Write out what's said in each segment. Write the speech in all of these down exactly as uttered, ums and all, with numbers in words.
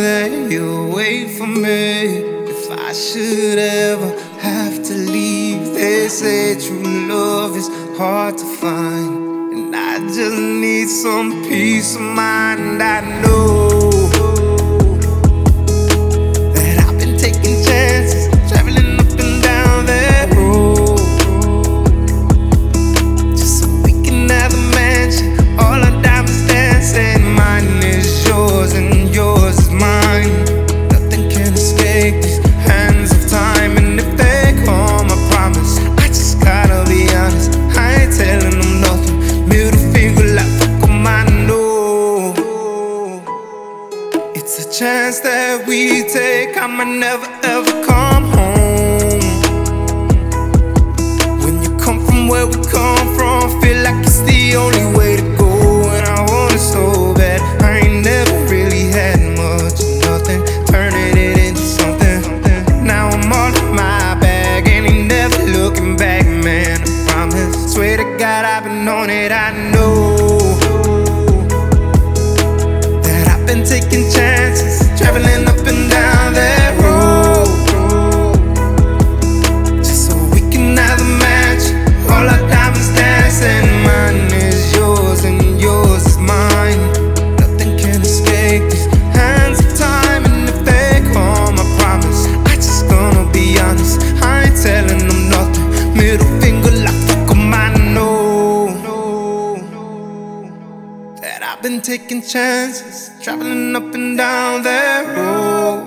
that you'll wait for me. If I should ever have to leave, they say true love is hard to find, and I just need some peace of mind. I know that I've been taking chances, traveling up and down that road, just so we can have a mansion, all our diamonds dancing. Mine is yours and yours is mine. Nothing can escape these hands of time, and if they come, I promise I just gotta be honest. I ain't telling them nothing. Middle finger like fuck 'em, I know. It's a chance that we take. I might never ever come home. When you come from where we come from, feel like it's the only way to go, and I want it so bad. I ain't never really had much of nothing, turning it into something. Now I'm all in my bag, and ain't never looking back, man, I promise. Swear to God I've been on it. I know that I've been taking chances, traveling up and down that road, just so we can have a match, all our diamonds dancing. Mine is yours and yours is mine. Nothing can escape these hands of time, and if they come, I promise I just gonna be honest. I ain't telling them nothing. Middle finger like fuck 'em, I know that I've been taking chances, traveling up and down that road,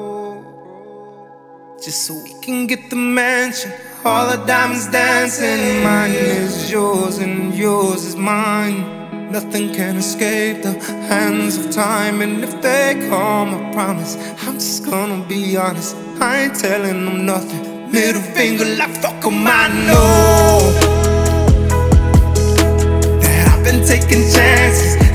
just so we can get the mansion, all the diamonds dancing. Mine is yours and yours is mine. Nothing can escape the hands of time, and if they come, I promise I'm just gonna be honest. I ain't telling them nothing. Middle finger like fuck 'em, I know that I've been taking chances,